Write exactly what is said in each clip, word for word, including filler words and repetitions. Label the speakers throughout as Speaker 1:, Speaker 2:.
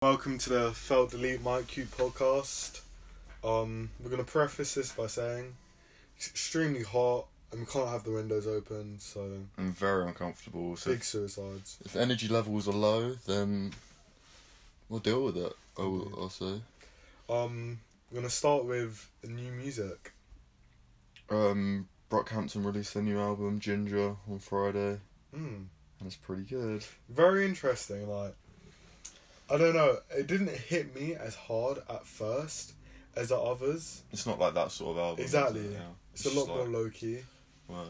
Speaker 1: Welcome to the Felt Delete Mike Cube podcast. Um, we're going to preface this by saying it's extremely hot and we can't have the windows open, so...
Speaker 2: I'm very uncomfortable. So
Speaker 1: big suicides.
Speaker 2: If energy levels are low, then we'll deal with it, I'll, I'll say.
Speaker 1: Um, we're going to start with the new music.
Speaker 2: Um, Brockhampton released their new album, Ginger, on Friday.
Speaker 1: Mm.
Speaker 2: And it's pretty good.
Speaker 1: Very interesting, like... I don't know, it didn't hit me as hard at first as the others.
Speaker 2: It's not like that sort of album.
Speaker 1: Exactly.
Speaker 2: It? Yeah.
Speaker 1: It's,
Speaker 2: it's
Speaker 1: a lot
Speaker 2: like,
Speaker 1: more low-key.
Speaker 2: Word.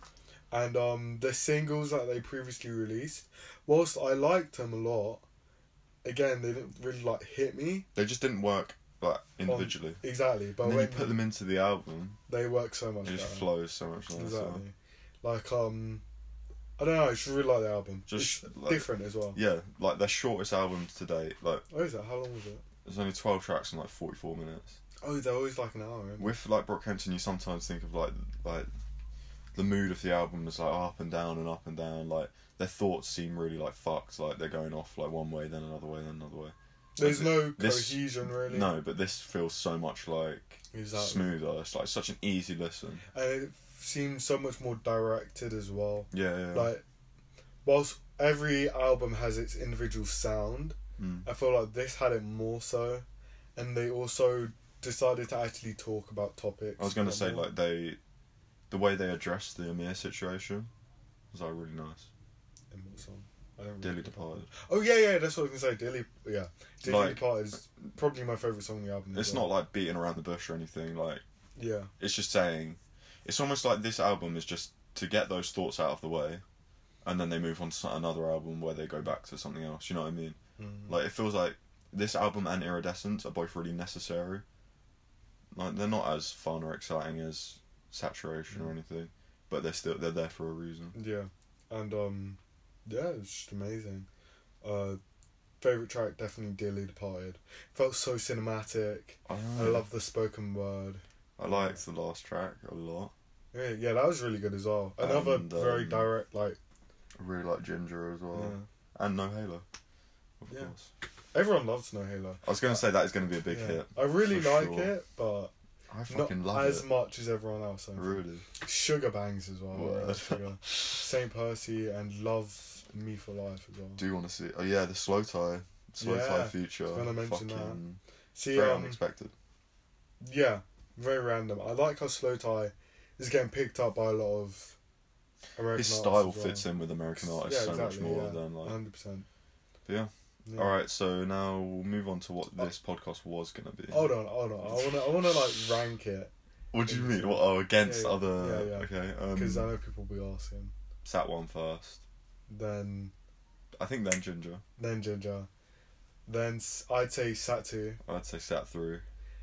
Speaker 1: And um, the singles that they previously released, whilst I liked them a lot, again, they didn't really like hit me.
Speaker 2: They just didn't work like individually.
Speaker 1: On, exactly. But
Speaker 2: and then
Speaker 1: when
Speaker 2: you put them into the album,
Speaker 1: they work so much
Speaker 2: it just
Speaker 1: better.
Speaker 2: flows so much nicer.
Speaker 1: Exactly. Like, um... I don't know, I just really like the album.
Speaker 2: Just
Speaker 1: it's
Speaker 2: like,
Speaker 1: different as well.
Speaker 2: Yeah, like their shortest albums to date. Like,
Speaker 1: oh, is that? How long was it?
Speaker 2: There's only twelve tracks and like forty-four minutes.
Speaker 1: Oh, they're always like an hour. Isn't
Speaker 2: With like Brockhampton, you sometimes think of like like the mood of the album is like up and down and up and down. Like their thoughts seem really like fucked. Like they're going off like one way, then another way, then another way.
Speaker 1: There's
Speaker 2: like,
Speaker 1: no
Speaker 2: this,
Speaker 1: cohesion really.
Speaker 2: No, but this feels so much like
Speaker 1: exactly.
Speaker 2: smoother. It's like such an easy listen.
Speaker 1: And it seems so much more directed as well.
Speaker 2: Yeah, yeah.
Speaker 1: Like, whilst every album has its individual sound,
Speaker 2: mm.
Speaker 1: I feel like this had it more so, and they also decided to actually talk about topics.
Speaker 2: I was gonna say
Speaker 1: more.
Speaker 2: like they, the way they addressed the Amir situation was like really nice.
Speaker 1: In what song? I don't
Speaker 2: Dearly
Speaker 1: really
Speaker 2: Departed.
Speaker 1: Oh yeah, yeah, that's what I was gonna say. Dearly, yeah, Dearly
Speaker 2: Like,
Speaker 1: Departed is probably my favourite song on the album.
Speaker 2: It's
Speaker 1: well.
Speaker 2: not like beating around the bush or anything. Like,
Speaker 1: yeah,
Speaker 2: it's just saying, it's almost like this album is just to get those thoughts out of the way, and then they move on to another album where they go back to something else. You know what I mean?
Speaker 1: mm.
Speaker 2: Like, it feels like this album and Iridescence are both really necessary. Like, they're not as fun or exciting as Saturation
Speaker 1: mm.
Speaker 2: or anything, but they're still they're there for a reason.
Speaker 1: Yeah, and um, yeah, it's just amazing. Uh, favorite track definitely Dearly Departed. Felt so cinematic.
Speaker 2: I,
Speaker 1: I love the spoken word.
Speaker 2: I liked the last track a lot.
Speaker 1: Yeah, yeah, that was really good as well. Another
Speaker 2: And, um,
Speaker 1: very direct, like.
Speaker 2: I really like Ginger as well,
Speaker 1: Yeah.
Speaker 2: and No Halo, of
Speaker 1: Yeah.
Speaker 2: course.
Speaker 1: Everyone loves No Halo.
Speaker 2: I was gonna say that is gonna be a big
Speaker 1: yeah.
Speaker 2: hit.
Speaker 1: I really
Speaker 2: for
Speaker 1: like
Speaker 2: sure.
Speaker 1: it, but
Speaker 2: I
Speaker 1: not
Speaker 2: fucking love
Speaker 1: as
Speaker 2: it.
Speaker 1: much as everyone else. I think.
Speaker 2: Really.
Speaker 1: Sugar bangs as well.
Speaker 2: Word.
Speaker 1: Yeah, Sugar. Saint Percy and Love Me for Life as well.
Speaker 2: Do you want to see? Oh yeah, the Slow Tie, Slow
Speaker 1: Yeah,
Speaker 2: Tie feature.
Speaker 1: I was gonna mention
Speaker 2: fucking
Speaker 1: See,
Speaker 2: very
Speaker 1: um,
Speaker 2: unexpected.
Speaker 1: yeah, very random. I like how Slow Tie is getting picked up by a lot of American
Speaker 2: His
Speaker 1: artists
Speaker 2: style
Speaker 1: as well.
Speaker 2: fits in with American artists
Speaker 1: yeah,
Speaker 2: so
Speaker 1: exactly,
Speaker 2: much more
Speaker 1: yeah,
Speaker 2: than like.
Speaker 1: one hundred percent.
Speaker 2: Yeah.
Speaker 1: Yeah.
Speaker 2: All right, so now we'll move on to what this podcast was gonna be.
Speaker 1: Hold on, hold on. I wanna, I wanna like rank it
Speaker 2: What do you
Speaker 1: into-
Speaker 2: mean? What? Oh, against
Speaker 1: Yeah, yeah,
Speaker 2: other.
Speaker 1: yeah, yeah.
Speaker 2: Okay.
Speaker 1: because
Speaker 2: Um,
Speaker 1: I know people will be asking.
Speaker 2: Sat one first.
Speaker 1: Then,
Speaker 2: I think then Ginger.
Speaker 1: then Ginger. Then s- I'd say Satu.
Speaker 2: I'd say Sat three.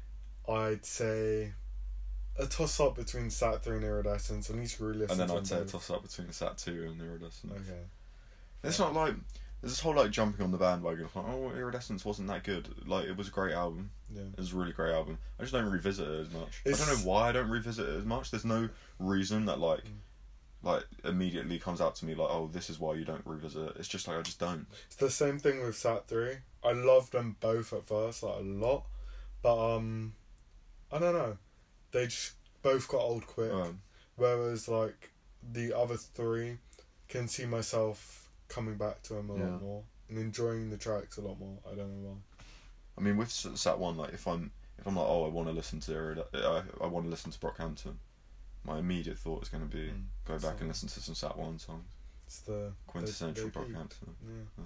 Speaker 1: I'd say a toss up between Sat three and Iridescence. I need to really listen
Speaker 2: And then
Speaker 1: to
Speaker 2: I'd say a
Speaker 1: them both.
Speaker 2: toss up between Sat two and Iridescence.
Speaker 1: Okay.
Speaker 2: It's not like there's this whole like jumping on the bandwagon of like, oh, Iridescence wasn't that good. Like, it was a great album.
Speaker 1: Yeah.
Speaker 2: It was a really great album. I just don't revisit it as much.
Speaker 1: It's-
Speaker 2: I don't know why I don't revisit it as much. There's no reason that like,
Speaker 1: Mm.
Speaker 2: like immediately comes out to me like, oh, this is why you don't revisit it. It's just like I just don't.
Speaker 1: It's the same thing with Sat three. I loved them both at first, like a lot. But um I don't know. They just both got old quick.
Speaker 2: Um,
Speaker 1: Whereas like the other three can see myself coming back to them a
Speaker 2: Yeah.
Speaker 1: lot more and enjoying the tracks a lot more. I don't know why.
Speaker 2: I mean, with S- Sat one, like if I'm if I'm like, oh, I want to listen to Irid- I, I want to listen to Brockhampton, my immediate thought is going to be
Speaker 1: Mm.
Speaker 2: go back
Speaker 1: So-
Speaker 2: and listen to some Sat one songs.
Speaker 1: It's the
Speaker 2: Quintessential
Speaker 1: they- they peaked.
Speaker 2: Brockhampton.
Speaker 1: Yeah.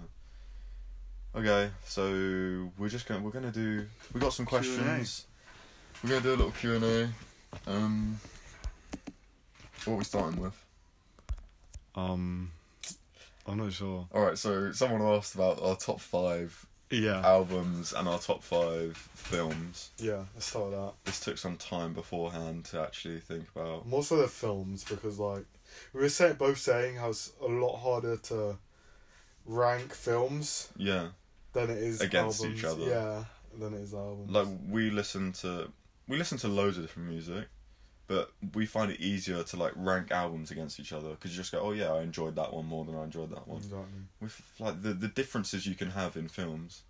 Speaker 2: Okay, so we're just gonna we're gonna do we got some
Speaker 1: Q and A.
Speaker 2: questions. We're gonna do a little Q and A. Um, what are we starting with?
Speaker 1: Um I'm not sure.
Speaker 2: All right, so someone asked about our top five
Speaker 1: Yeah.
Speaker 2: albums and our top five films.
Speaker 1: Yeah, let's start with that.
Speaker 2: This took some time beforehand to actually think about.
Speaker 1: More so the films, because like we were saying, both saying how it's a lot harder to rank films
Speaker 2: Yeah,
Speaker 1: than it is
Speaker 2: Against
Speaker 1: albums.
Speaker 2: each other.
Speaker 1: Yeah, than it is albums.
Speaker 2: like we listen to we listen to loads of different music, but we find it easier to like rank albums against each other because you just go, oh yeah, I enjoyed that one more than I enjoyed that one.
Speaker 1: Exactly.
Speaker 2: With like the the differences you can have in films,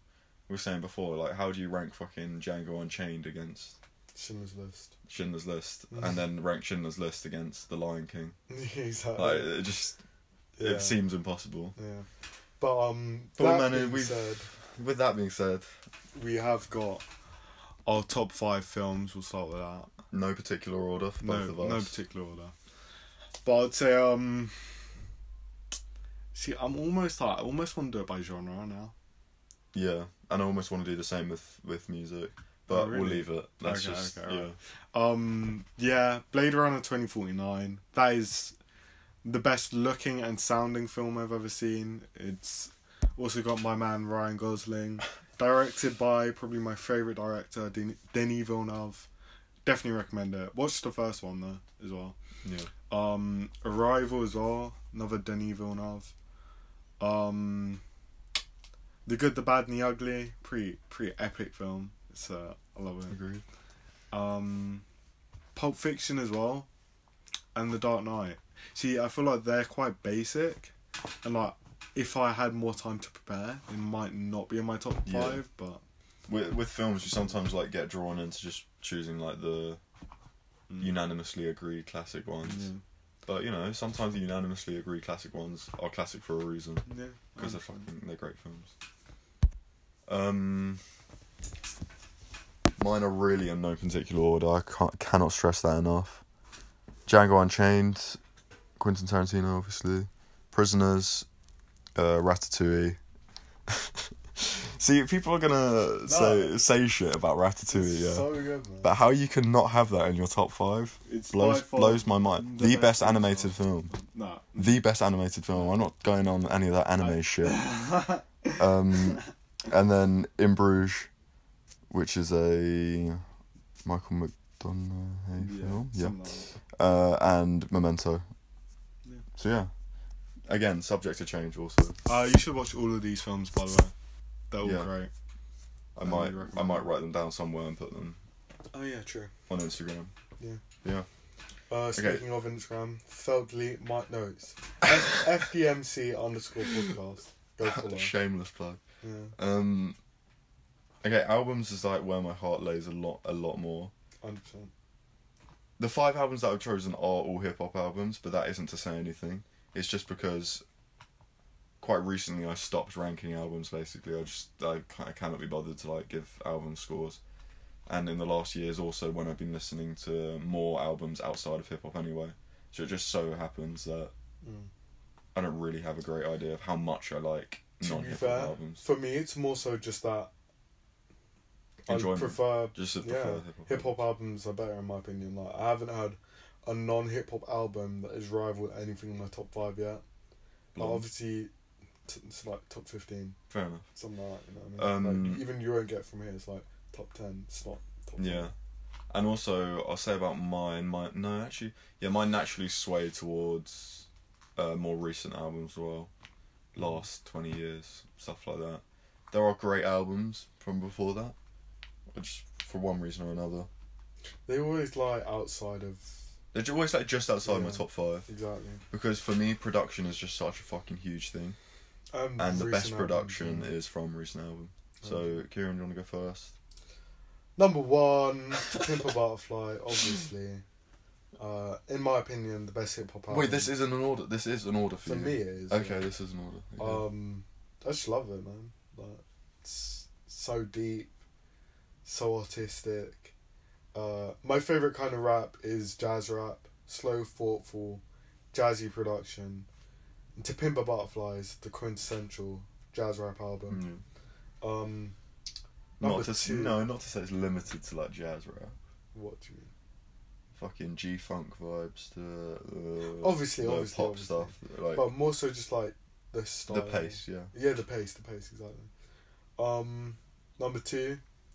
Speaker 2: we were saying before, like, how do you rank fucking Django Unchained against
Speaker 1: Schindler's List.
Speaker 2: Schindler's List, and then rank Schindler's List against The Lion King?
Speaker 1: Exactly.
Speaker 2: Like, it just
Speaker 1: Yeah.
Speaker 2: it seems impossible.
Speaker 1: Yeah. But um,
Speaker 2: But
Speaker 1: that
Speaker 2: man,
Speaker 1: being
Speaker 2: we've-
Speaker 1: said,
Speaker 2: With that being said,
Speaker 1: we have got our top five films. We'll start with that.
Speaker 2: no particular order for
Speaker 1: No,
Speaker 2: both of us.
Speaker 1: no particular order. But I'd say um. See, I'm almost like I almost want to do it by genre now.
Speaker 2: Yeah, and I almost want to do the same with, with music, but
Speaker 1: Oh, really?
Speaker 2: we'll leave it. That's
Speaker 1: Okay,
Speaker 2: just
Speaker 1: okay,
Speaker 2: yeah.
Speaker 1: alright. Um, yeah, Blade Runner twenty forty-nine. That is the best looking and sounding film I've ever seen. It's also got my man Ryan Gosling, directed by probably my favourite director, Den- Denis Villeneuve. Definitely recommend it. Watch the first one though as well.
Speaker 2: Yeah.
Speaker 1: Um, Arrival as well, another Denis Villeneuve. Um, The Good, the Bad, and the Ugly, pretty pretty epic film. It's uh, I love it.
Speaker 2: Agreed.
Speaker 1: Um, Pulp Fiction as well, and The Dark Knight. See, I feel like they're quite basic, and like if I had more time to prepare, it might not be in my top
Speaker 2: Yeah.
Speaker 1: five. But
Speaker 2: With with films, you sometimes like get drawn into just choosing like the
Speaker 1: Mm.
Speaker 2: unanimously agreed classic ones.
Speaker 1: yeah,
Speaker 2: But you know, sometimes the unanimously agreed classic ones are classic for a reason
Speaker 1: yeah,
Speaker 2: because they're
Speaker 1: understand.
Speaker 2: fucking they're great films. Um, mine are really in no particular order. I can't cannot stress that enough. Django Unchained, Quentin Tarantino, obviously. Prisoners, uh, Ratatouille. See, people are gonna say say shit about Ratatouille, yeah.
Speaker 1: So good, man.
Speaker 2: But how you can not have that in your top five
Speaker 1: It's
Speaker 2: blows
Speaker 1: by far
Speaker 2: blows my mind.
Speaker 1: the
Speaker 2: The,
Speaker 1: best
Speaker 2: best
Speaker 1: film
Speaker 2: animated
Speaker 1: ever.
Speaker 2: film.
Speaker 1: Nah.
Speaker 2: The best animated film. I'm not going on any of that anime
Speaker 1: I-
Speaker 2: shit. Um, and then In Bruges, which is a Michael McDonagh
Speaker 1: yeah,
Speaker 2: film, yeah.
Speaker 1: something like that.
Speaker 2: Uh, and Memento.
Speaker 1: Yeah.
Speaker 2: So yeah, again, subject to change. Also,
Speaker 1: Uh, you should watch all of these films, by the way. They're all
Speaker 2: Yeah.
Speaker 1: great.
Speaker 2: I
Speaker 1: I
Speaker 2: might
Speaker 1: really recommend
Speaker 2: I might
Speaker 1: it.
Speaker 2: write them down somewhere and put them
Speaker 1: Oh yeah, true.
Speaker 2: on Instagram.
Speaker 1: Uh, speaking of Instagram, failed delete my notes. F- FDMC underscore podcast. Go follow.
Speaker 2: Shameless plug.
Speaker 1: Yeah.
Speaker 2: Um, okay, albums is like where my heart lays a lot, a lot more.
Speaker 1: one hundred percent.
Speaker 2: The five albums that I've chosen are all hip hop albums, but that isn't to say anything. It's just because quite recently I stopped ranking albums. Basically, I just I, ca- I cannot be bothered to like give album scores. And in the last years, also when I've been listening to more albums outside of hip hop anyway, so it just so happens that
Speaker 1: Mm.
Speaker 2: I don't really have a great idea of how much I like
Speaker 1: To
Speaker 2: non
Speaker 1: be
Speaker 2: hip
Speaker 1: fair,
Speaker 2: hop albums.
Speaker 1: for me, it's more so just that I
Speaker 2: Enjoyment.
Speaker 1: prefer
Speaker 2: Just to
Speaker 1: yeah,
Speaker 2: prefer hip hop.
Speaker 1: hip hop albums are better in my opinion. Like I haven't had a non hip hop album that has rivaled anything in my top five yet. But
Speaker 2: Blonde.
Speaker 1: obviously, t- it's like top fifteen,
Speaker 2: Fair enough.
Speaker 1: something like that. You know what I mean?
Speaker 2: Um,
Speaker 1: like, even you won't get from here. It's like top ten. It's not top.
Speaker 2: Yeah. And also, I'll say about mine, my no, actually, yeah, mine naturally sway towards uh, more recent albums as well. Last twenty years, stuff like that. There are great albums from before that, which for one reason or another.
Speaker 1: They always lie outside of
Speaker 2: They're always like just outside my
Speaker 1: Yeah.
Speaker 2: top five.
Speaker 1: exactly.
Speaker 2: Because for me, production is just such a fucking huge thing.
Speaker 1: Um,
Speaker 2: And the
Speaker 1: recent
Speaker 2: best
Speaker 1: albums,
Speaker 2: production
Speaker 1: yeah.
Speaker 2: is from recent album. So, Kieran, do you want to go first?
Speaker 1: Number one, To Pimp a Butterfly, obviously. Uh, in my opinion, the best hip hop album.
Speaker 2: Wait, this isn't an order. This is an order for,
Speaker 1: for
Speaker 2: you.
Speaker 1: me. It is
Speaker 2: Okay,
Speaker 1: yeah.
Speaker 2: this is an order. Okay.
Speaker 1: Um, I just love it, man. Like, it's so deep, so artistic. Uh, my favorite kind of rap is jazz rap, slow, thoughtful, jazzy production. And To Pimp a Butterfly is the quintessential jazz rap album.
Speaker 2: Mm.
Speaker 1: Um,
Speaker 2: Not
Speaker 1: number
Speaker 2: to s-
Speaker 1: two.
Speaker 2: no, not to say it's limited to like jazz rap.
Speaker 1: What do you mean?
Speaker 2: Fucking G funk vibes to uh,
Speaker 1: Obviously,
Speaker 2: the
Speaker 1: obviously,
Speaker 2: pop
Speaker 1: obviously.
Speaker 2: stuff, like
Speaker 1: But more so just like the style.
Speaker 2: the pace. Yeah,
Speaker 1: Yeah, the pace, the pace, exactly. Um, number two,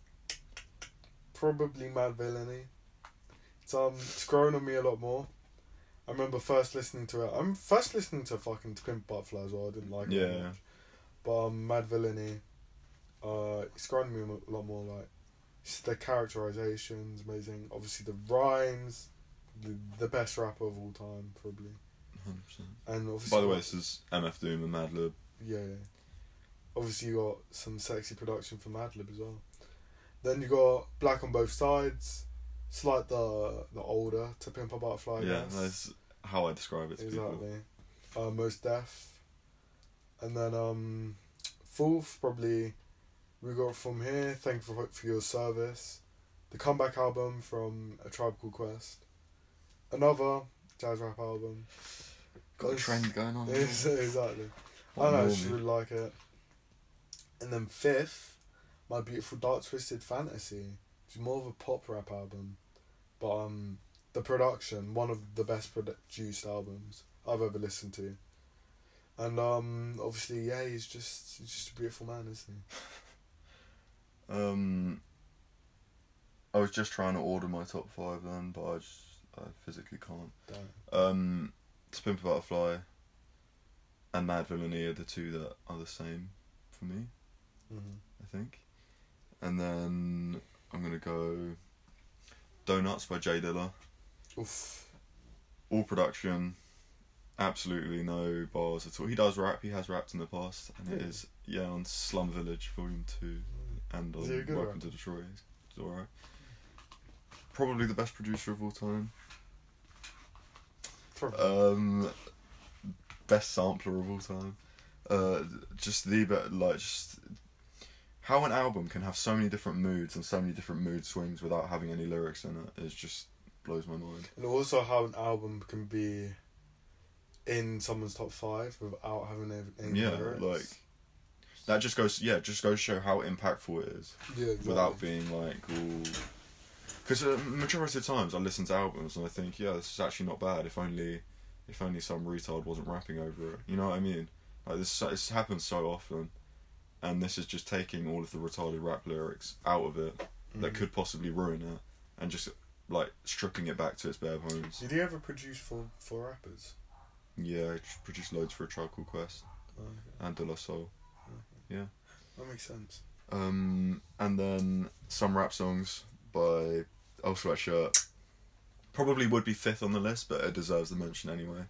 Speaker 1: probably Mad Villainy. It's um, it's grown on me a lot more. I remember first listening to it. I'm first listening to fucking To Pimp a Butterfly as well. I didn't like it
Speaker 2: Yeah,
Speaker 1: that
Speaker 2: yeah.
Speaker 1: much. But um, Mad Villainy, uh, it's grown on me a lot more. Like, it's the characterization's amazing. Obviously, the rhymes, the, the best rapper of all time, probably.
Speaker 2: one hundred percent.
Speaker 1: And obviously,
Speaker 2: By the way, this is M F Doom and Madlib.
Speaker 1: yeah, obviously you got some sexy production from Madlib as well. Then you got Black on Both Sides. It's like the the older To Pimp a Butterfly. I
Speaker 2: Yeah,
Speaker 1: guess.
Speaker 2: that's how I describe it to
Speaker 1: Exactly.
Speaker 2: people.
Speaker 1: Uh, Most Def. And then um, fourth, probably, we got From Here, Thank you for, for Your Service. The comeback album from A Tribe Called Quest. Another jazz rap album.
Speaker 2: Got a
Speaker 1: It's-
Speaker 2: trend going on.
Speaker 1: It's, exactly.
Speaker 2: What
Speaker 1: I don't know, I
Speaker 2: more,
Speaker 1: just
Speaker 2: man?
Speaker 1: really like it. And then fifth, My Beautiful Dark Twisted Fantasy. Which is more of a pop rap album. But um, the production, one of the best produced albums I've ever listened to. And um, obviously, yeah, he's just he's just a beautiful man, isn't he?
Speaker 2: Um, I was just trying to order my top five then, but I just I physically can't.
Speaker 1: Damn.
Speaker 2: Um, To Pimp a Butterfly and Mad Villainy are the two that are the same for me,
Speaker 1: Mm-hmm.
Speaker 2: I think. And then I'm gonna go Donuts by Jay Dilla.
Speaker 1: Oof.
Speaker 2: All production, absolutely no bars at all. He does rap, he has rapped in the past, and it
Speaker 1: Really?
Speaker 2: is, yeah, on Slum Village Volume two and
Speaker 1: Is he a
Speaker 2: on
Speaker 1: good
Speaker 2: Welcome
Speaker 1: rapper?
Speaker 2: to Detroit. It's alright. Probably the best producer of all time.
Speaker 1: Probably.
Speaker 2: Um, best sampler of all time. Uh, just the bit, like, just how an album can have so many different moods and so many different mood swings without having any lyrics in it is just blows my mind.
Speaker 1: And also how an album can be in someone's top five without having any, any
Speaker 2: Yeah,
Speaker 1: lyrics.
Speaker 2: like that just goes, yeah, just goes to show how impactful it is
Speaker 1: Yeah, exactly.
Speaker 2: without being like all. Because uh, majority of times I listen to albums and I think, yeah, this is actually not bad. If only, if only some retard wasn't rapping over it. You know what I mean? Like this, this happens so often, and this is just taking all of the retarded rap lyrics out of it that
Speaker 1: Mhm.
Speaker 2: could possibly ruin it, and just like stripping it back to its bare bones.
Speaker 1: Did he ever produce for, for rappers?
Speaker 2: Yeah, I produced loads for A Tribe Called Quest
Speaker 1: Oh, okay.
Speaker 2: and De La Soul. Yeah.
Speaker 1: That makes sense.
Speaker 2: Um, and then some rap songs by Earl Sweatshirt. Probably would be fifth on the list, but it deserves the mention anyway.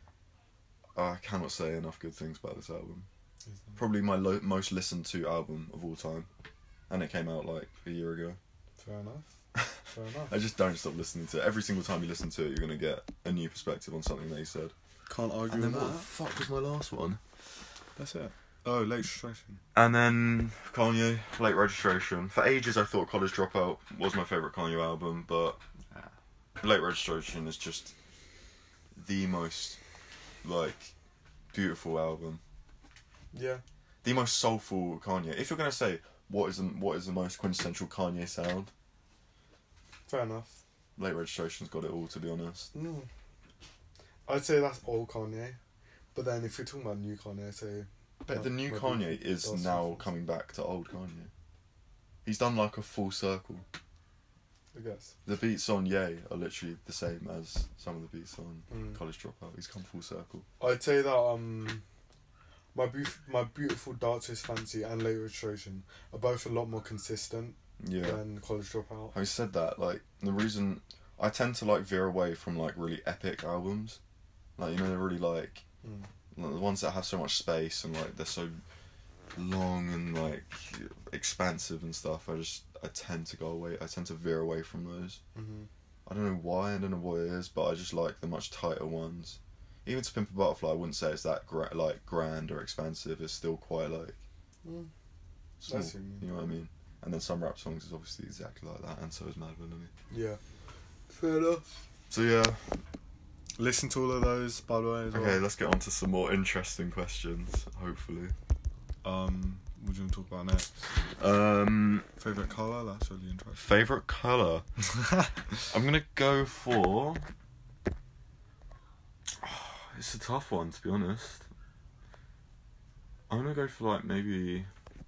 Speaker 2: I cannot say enough good things about this album. Probably my lo- most listened to album of all time, and it came out like a year ago.
Speaker 1: Fair enough. Fair enough.
Speaker 2: I just don't stop listening to it. Every single time you listen to it, you're gonna get a new perspective on something that he said.
Speaker 1: Can't argue
Speaker 2: And then
Speaker 1: with
Speaker 2: what the
Speaker 1: that.
Speaker 2: fuck was my last one?
Speaker 1: That's it. Oh, Late Registration.
Speaker 2: And then Kanye, Late Registration. For ages I thought College Dropout was my favourite Kanye album, but Late Registration is just the most, like, beautiful album.
Speaker 1: Yeah.
Speaker 2: The most soulful Kanye. If you're going to say, what is, the, what is the most quintessential Kanye sound?
Speaker 1: Fair enough.
Speaker 2: Late Registration's got it all, to be honest.
Speaker 1: Mm. I'd say that's old Kanye. But then if you're talking about new Kanye, I'd say...
Speaker 2: But the new
Speaker 1: Maybe
Speaker 2: Kanye is
Speaker 1: Dawson
Speaker 2: now
Speaker 1: Falls.
Speaker 2: coming back to old Kanye. He's done like a full circle.
Speaker 1: I guess.
Speaker 2: The beats on Yay are literally the same as some of the beats on
Speaker 1: Mm.
Speaker 2: College Dropout. He's come full circle.
Speaker 1: I'd say that um, my beauf- my beautiful Dark Twist Fancy and Late Registration are both a lot more consistent
Speaker 2: Yeah.
Speaker 1: than College Dropout.
Speaker 2: Having said that, like, the reason I tend to like veer away from like really epic albums, like, you know, they're really like,
Speaker 1: Mm.
Speaker 2: like the ones that have so much space and like they're so long and like expansive and stuff. I just I tend to go away. I tend to veer away from those.
Speaker 1: Mm-hmm.
Speaker 2: I don't know why. I don't know what it is, but I just like the much tighter ones. Even To Pimp a Butterfly, I wouldn't say it's that gra- like grand or expansive. It's still quite like
Speaker 1: Mm.
Speaker 2: small.
Speaker 1: I see what you mean.
Speaker 2: You know what I mean? And then some rap songs is obviously exactly like that, and so is Mad Villainy.
Speaker 1: Yeah. Fair enough.
Speaker 2: So yeah.
Speaker 1: Listen to all of those, by the way, as
Speaker 2: Okay,
Speaker 1: well.
Speaker 2: let's get on to some more interesting questions. Hopefully.
Speaker 1: Um, what do you want to talk about next?
Speaker 2: Um,
Speaker 1: Favourite colour? That's really interesting.
Speaker 2: favorite color. I'm gonna go for. It's a tough one, to be honest. I'm gonna go for like maybe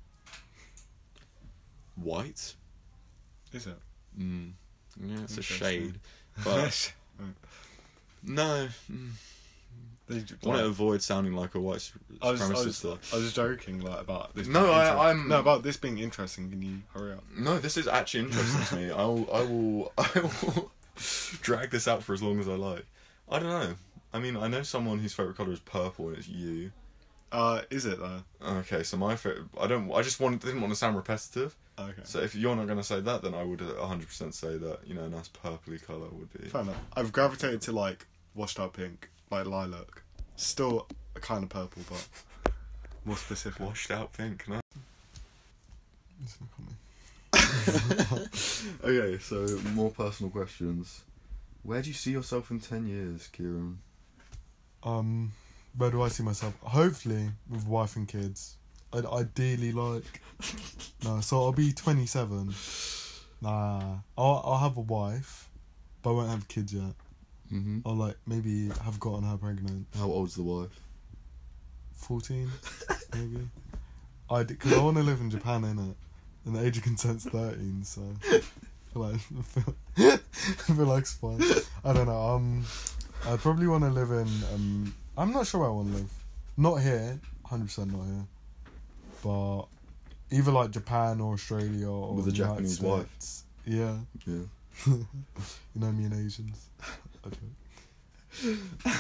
Speaker 2: white.
Speaker 1: Is it?
Speaker 2: Mm. Yeah, it's a
Speaker 1: Interesting.
Speaker 2: shade, but no. Mm.
Speaker 1: They,
Speaker 2: I want to avoid sounding like a white
Speaker 1: I was, I,
Speaker 2: supremacist.
Speaker 1: was,
Speaker 2: though.
Speaker 1: I was joking, like, about this.
Speaker 2: No,
Speaker 1: being
Speaker 2: I-
Speaker 1: inter-
Speaker 2: I'm-
Speaker 1: No, about this being interesting. Can you hurry up?
Speaker 2: No, this is actually interesting to me. I will, I will, I will drag this out for as long as I like. I don't know. I mean, I know someone whose favourite colour is purple and it's you.
Speaker 1: Uh, is it though?
Speaker 2: Okay, so my favorite. I don't. I just want, didn't want to sound repetitive.
Speaker 1: Okay.
Speaker 2: So if you're not going to say that, then I would one hundred percent say that, you know, a nice purpley colour would be...
Speaker 1: Fair enough. I've gravitated to, like, washed out pink, like lilac. Still a kind of purple, but more specific.
Speaker 2: Washed out pink, no?
Speaker 1: It's not coming.
Speaker 2: Okay, so more personal questions. Where do you see yourself in ten years, Kieran?
Speaker 1: Um, where do I see myself? Hopefully with wife and kids. I'd ideally like... No, so I'll be twenty-seven. Nah. I'll, I'll have a wife, but I won't have kids yet.
Speaker 2: Mm-hmm.
Speaker 1: Or like maybe have gotten her pregnant.
Speaker 2: How old's the wife?
Speaker 1: fourteen, maybe. I because I want to live in Japan, innit? And the age of consent's thirteen, so I feel like I feel, I feel like it's fun. I don't know. Um, I probably want to live in. Um, I'm not sure where I want to live. Not here, hundred percent not here. But either like Japan or Australia or
Speaker 2: with a
Speaker 1: the United
Speaker 2: Japanese
Speaker 1: States.
Speaker 2: wife.
Speaker 1: Yeah.
Speaker 2: Yeah.
Speaker 1: You know me and Asians. Okay.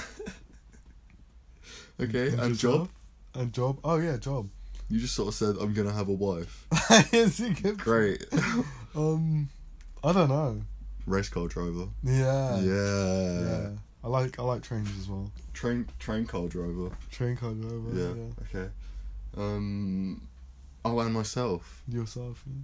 Speaker 2: Okay, and,
Speaker 1: and
Speaker 2: job?
Speaker 1: And job? Oh yeah, job.
Speaker 2: You just sort of said, I'm going to have a wife.
Speaker 1: Yes, you can-
Speaker 2: Great.
Speaker 1: Um, I don't know.
Speaker 2: Race car driver.
Speaker 1: Yeah.
Speaker 2: Yeah.
Speaker 1: Yeah. I like I like trains as well.
Speaker 2: Train train car driver.
Speaker 1: Train car driver.
Speaker 2: Yeah.
Speaker 1: Yeah.
Speaker 2: Okay. Um. Oh, and myself.
Speaker 1: Yourself. Yeah.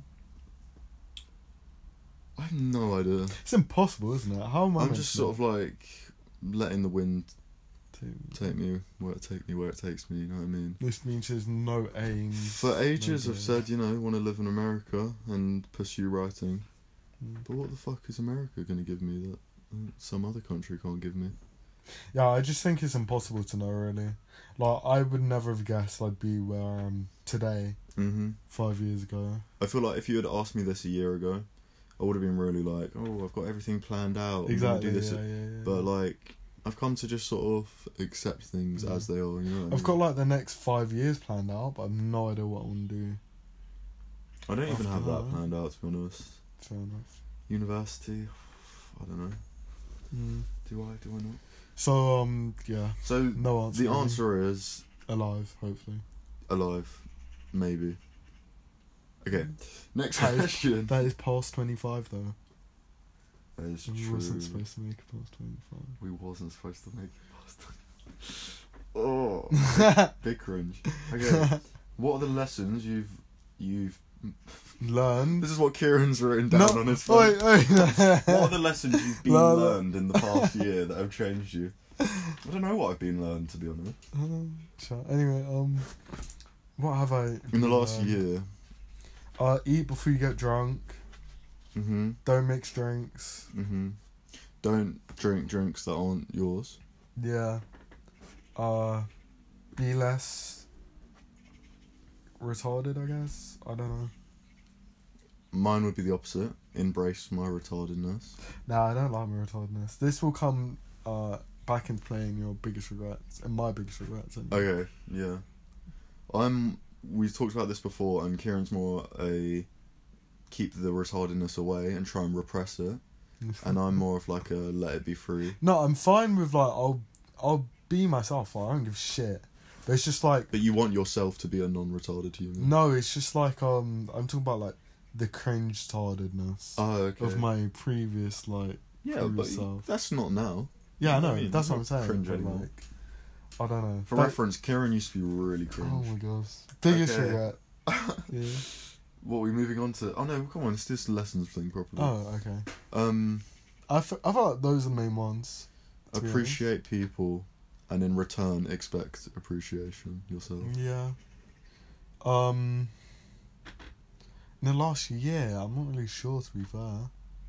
Speaker 2: I have no idea.
Speaker 1: It's impossible, isn't it? How am I?
Speaker 2: I'm
Speaker 1: meant
Speaker 2: just
Speaker 1: to
Speaker 2: sort of like letting the wind
Speaker 1: to-
Speaker 2: take me where it take me where it takes me. You know what I mean?
Speaker 1: This means there's no aim.
Speaker 2: For ages,
Speaker 1: no
Speaker 2: I've
Speaker 1: goal.
Speaker 2: said, you know, want to live in America and pursue writing.
Speaker 1: Mm.
Speaker 2: But what the fuck is America going to give me that uh, some other country can't give me?
Speaker 1: Yeah, I just think it's impossible to know, really. Like, I would never have guessed I'd be where I am today,
Speaker 2: Mm-hmm.
Speaker 1: five years ago.
Speaker 2: I feel like if you had asked me this a year ago, I would have been really like, oh, I've got everything planned out. I'm gonna
Speaker 1: Exactly.
Speaker 2: do this.
Speaker 1: Yeah, yeah, yeah.
Speaker 2: But like, I've come to just sort of accept things
Speaker 1: Yeah.
Speaker 2: as they are. You know. What I
Speaker 1: I've got
Speaker 2: mean?
Speaker 1: like the next five years planned out, but I've no idea what I want to do.
Speaker 2: I don't even
Speaker 1: after
Speaker 2: have that
Speaker 1: that.
Speaker 2: planned out, to be honest.
Speaker 1: Fair enough.
Speaker 2: University, I don't know.
Speaker 1: Mm.
Speaker 2: Do I? Do I not?
Speaker 1: So um, yeah,
Speaker 2: So
Speaker 1: no answer.
Speaker 2: the
Speaker 1: really.
Speaker 2: answer is
Speaker 1: Alive, hopefully.
Speaker 2: alive, maybe. Okay, next
Speaker 1: That is-
Speaker 2: question.
Speaker 1: That is past twenty-five though.
Speaker 2: That is
Speaker 1: We
Speaker 2: true.
Speaker 1: wasn't supposed to make it past twenty-five.
Speaker 2: We wasn't supposed to make it past. Oh, big cringe. Okay, what are the lessons you've you've?
Speaker 1: Learn.
Speaker 2: This is what Kieran's written down
Speaker 1: No,
Speaker 2: on his phone.
Speaker 1: wait, wait.
Speaker 2: What are the lessons you've been
Speaker 1: No, no.
Speaker 2: learned in the past year that have changed you? I don't know what I've been learned, to be honest.
Speaker 1: Um, sure. Anyway, um, what have I?
Speaker 2: In the last
Speaker 1: um,
Speaker 2: year.
Speaker 1: Uh, eat before you get drunk.
Speaker 2: Mhm.
Speaker 1: Don't mix drinks.
Speaker 2: Mhm. Don't drink drinks that aren't yours.
Speaker 1: Yeah. Uh, be less retarded, I guess. I don't know.
Speaker 2: Mine would be the opposite. Embrace my retardedness.
Speaker 1: Nah, I don't like my retardedness. This will come uh back into play in your biggest regrets and my biggest regrets. Anyway.
Speaker 2: Okay, yeah. I'm. We've talked about this before, and Kieran's more a keep the retardedness away and try and repress it, and I'm more of like a let it be free.
Speaker 1: No, I'm fine with like I'll I'll be myself. Like, I don't give a shit. But it's just like
Speaker 2: But you want yourself to be a non-retarded human.
Speaker 1: no, it's just like um I'm talking about like the cringe tardedness
Speaker 2: Oh, okay.
Speaker 1: of my previous like
Speaker 2: yeah,
Speaker 1: previous
Speaker 2: but
Speaker 1: self.
Speaker 2: that's not now.
Speaker 1: Yeah, I
Speaker 2: You know
Speaker 1: know.
Speaker 2: what I mean?
Speaker 1: That's
Speaker 2: It's
Speaker 1: what I'm
Speaker 2: not
Speaker 1: saying.
Speaker 2: cringe
Speaker 1: But
Speaker 2: anymore.
Speaker 1: like, I don't know.
Speaker 2: For
Speaker 1: That-
Speaker 2: reference, Kieran used to be really cringe.
Speaker 1: Oh my gosh. Biggest
Speaker 2: Okay.
Speaker 1: regret. Yeah.
Speaker 2: What are we moving on to? Oh no, come on, it's this lessons thing properly.
Speaker 1: Oh, okay.
Speaker 2: Um,
Speaker 1: I, f- I feel like those are the main ones. to be
Speaker 2: appreciate people, and in return expect appreciation yourself.
Speaker 1: honest. Yeah. Um. In the last year, I'm not really sure, to be fair.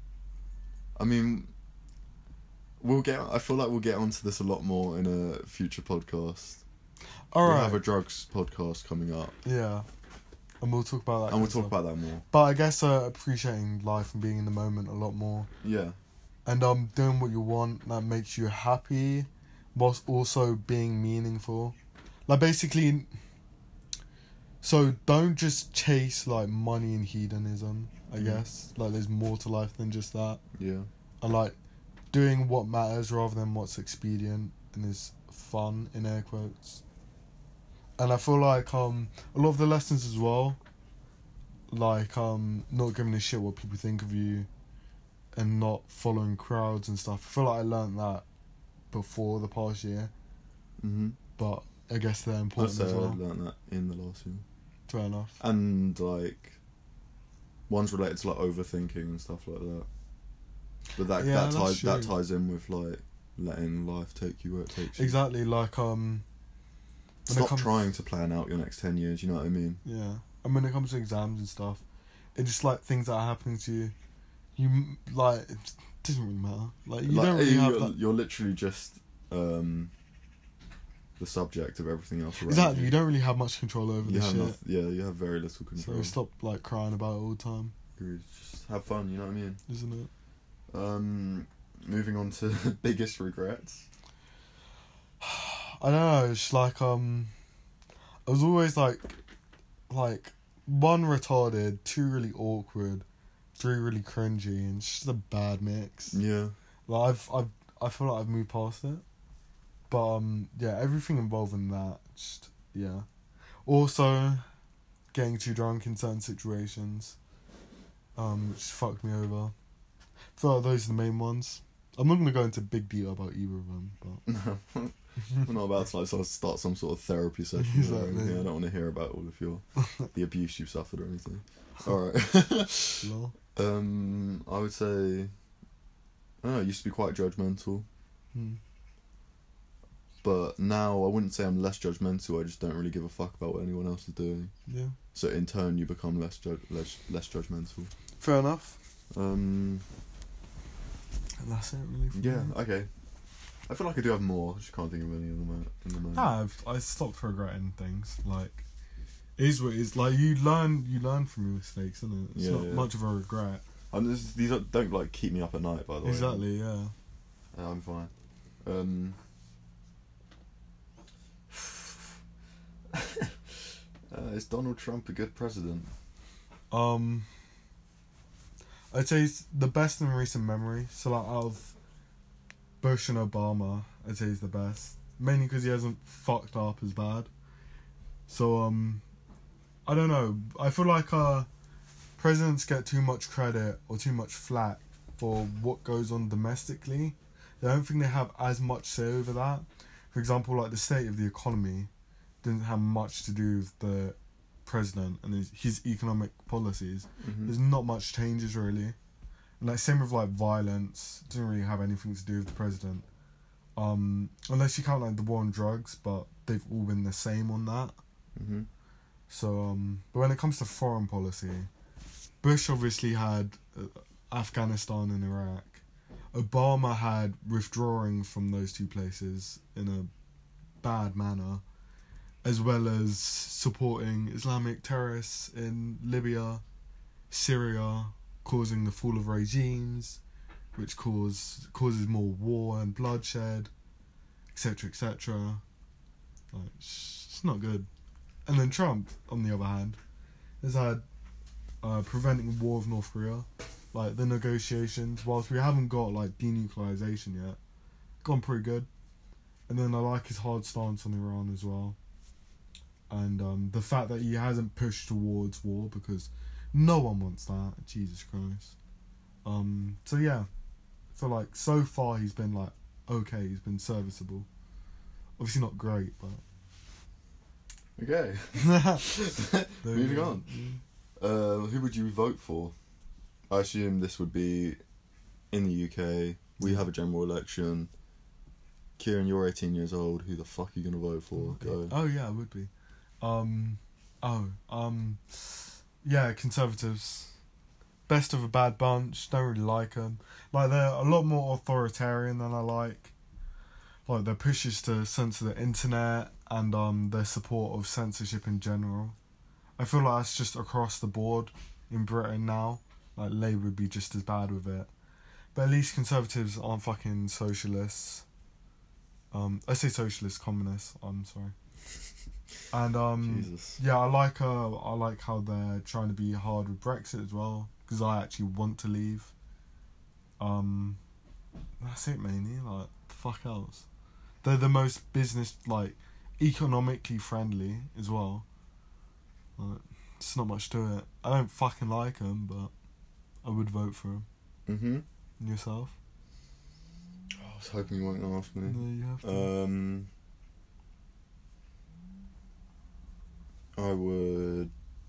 Speaker 2: I mean, we'll get. I feel like we'll get onto this a lot more in a future podcast.
Speaker 1: All
Speaker 2: we'll
Speaker 1: right.
Speaker 2: have a drugs podcast coming up,
Speaker 1: Yeah. And we'll talk about that.
Speaker 2: and we'll
Speaker 1: kind
Speaker 2: talk
Speaker 1: of
Speaker 2: about that more.
Speaker 1: stuff. But I guess uh, appreciating life and being in the moment a lot more.
Speaker 2: Yeah,
Speaker 1: And um, doing what you want that makes you happy, whilst also being meaningful. Like basically, so don't just chase like money and hedonism. I
Speaker 2: Mm.
Speaker 1: guess like there's more to life than just that.
Speaker 2: yeah,
Speaker 1: And like doing what matters rather than what's expedient and is fun in air quotes. And I feel like um a lot of the lessons as well, like um not giving a shit what people think of you, and not following crowds and stuff. I feel like I learned that before the past year,
Speaker 2: Mm-hmm.
Speaker 1: but I guess they're
Speaker 2: I'd
Speaker 1: important
Speaker 2: say
Speaker 1: as
Speaker 2: I
Speaker 1: well.
Speaker 2: learned that in the last year.
Speaker 1: Fair enough.
Speaker 2: And like, one's related to like overthinking and stuff like that. But that
Speaker 1: Yeah,
Speaker 2: that
Speaker 1: that's
Speaker 2: ties that
Speaker 1: true.
Speaker 2: ties in with like letting life take you where it takes you.
Speaker 1: Exactly, like um. when it
Speaker 2: Stop
Speaker 1: comes-
Speaker 2: trying to plan out your next ten years. You know what I mean?
Speaker 1: Yeah, and when it comes to exams and stuff, it's just like things that are happening to you. You m- like it doesn't really matter. Like you
Speaker 2: like,
Speaker 1: don't really
Speaker 2: you're,
Speaker 1: have that.
Speaker 2: You're literally just um, the subject of everything else around
Speaker 1: Exactly,
Speaker 2: you.
Speaker 1: you don't really have much control over
Speaker 2: You
Speaker 1: this
Speaker 2: have
Speaker 1: shit.
Speaker 2: noth- yeah, you have very little control.
Speaker 1: So stop like crying about it all the time,
Speaker 2: Just have fun. You know what I mean?
Speaker 1: isn't it?
Speaker 2: Um, moving on to biggest regrets.
Speaker 1: I don't know. It's like um, I was always like, like one retarded, two really awkward, three really cringy, and it's just a bad mix.
Speaker 2: Yeah.
Speaker 1: Like I've I've I feel like I've moved past it, but um yeah, everything involved in that, just yeah. Also, getting too drunk in certain situations, um, which fucked me over. I feel like those are the main ones. I'm not gonna go into big detail about either of them, but
Speaker 2: We're not about to like sort of start some sort of therapy session or
Speaker 1: Exactly.
Speaker 2: anything. I don't want to hear about all of your the abuse you've suffered or anything. All right.
Speaker 1: lol.
Speaker 2: um, I would say, I don't know, I used to be quite judgmental,
Speaker 1: Hmm.
Speaker 2: but now I wouldn't say I'm less judgmental. I just don't really give a fuck about what anyone else is doing.
Speaker 1: Yeah,
Speaker 2: So in turn, you become less ju- less less judgmental.
Speaker 1: fair enough.
Speaker 2: Um,
Speaker 1: And that's it, really. For
Speaker 2: yeah.
Speaker 1: me.
Speaker 2: Okay. I feel like I do have more. I just can't think of any of them at- in the moment.
Speaker 1: Nah, I've I stopped regretting things. Like, it is what it is. Like you learn, you learn from your mistakes, isn't it? It's
Speaker 2: Yeah,
Speaker 1: not
Speaker 2: yeah.
Speaker 1: much of a regret.
Speaker 2: And this, these are, don't like keep me up at night. By the way.
Speaker 1: Exactly. Yeah.
Speaker 2: Yeah, I'm fine. Um, uh, is Donald Trump a good president?
Speaker 1: Um, I'd say it's the best in recent memory. So like out of Bush and Obama, I'd say he's the best. Mainly because he hasn't fucked up as bad. So um, I don't know. I feel like uh, presidents get too much credit or too much flack for what goes on domestically. I don't think they have as much say over that. For example, like the state of the economy didn't have much to do with the president and his, his economic policies.
Speaker 2: Mm-hmm.
Speaker 1: There's not much changes really. And like same with like violence, doesn't really have anything to do with the president. Um, unless you count like the war on drugs, but they've all been the same on that.
Speaker 2: Mm-hmm.
Speaker 1: So, um, but when it comes to foreign policy, Bush obviously had uh, Afghanistan and Iraq. Obama had withdrawing from those two places in a bad manner, as well as supporting Islamic terrorists in Libya, Syria, causing the fall of regimes, which cause causes more war and bloodshed, et cetera, et cetera. Like, it's it's not good. And then Trump, on the other hand, has had uh, preventing war with North Korea, like the negotiations. Whilst we haven't got like denuclearization yet, gone pretty good. And then I like his hard stance on Iran as well. And um, the fact that he hasn't pushed towards war because no one wants that. Jesus Christ. Um. So yeah, I feel like so far he's been like okay. He's been serviceable. Obviously not great, but
Speaker 2: Okay.
Speaker 1: there you
Speaker 2: Moving
Speaker 1: go.
Speaker 2: on. Uh, who would you vote for? I assume this would be in the U K. We have a general election. Kieran, you're eighteen years old. Who the fuck are you gonna vote for? Go.
Speaker 1: Oh yeah, it would be. Um. Oh. Um. Yeah, Conservatives. Best of a bad bunch. Don't really like them. Like they're a lot more authoritarian than I like. Like their pushes to censor the internet and um their support of censorship in general. I feel like that's just across the board in Britain now. Like Labour would be just as bad with it. But at least Conservatives aren't fucking socialists. Um, I say socialists, communists. I'm sorry. And um,
Speaker 2: Jesus.
Speaker 1: yeah, I like uh, I like how they're trying to be hard with Brexit as well because I actually want to leave. Um, that's it mainly. Like fuck else. They're the most business like economically friendly as well. Like, it's not much to it. I don't fucking like him, but I would vote for him.
Speaker 2: Mm-hmm.
Speaker 1: Yourself?
Speaker 2: Oh, I was hoping you won't ask me.
Speaker 1: No, you have to.
Speaker 2: Um, I would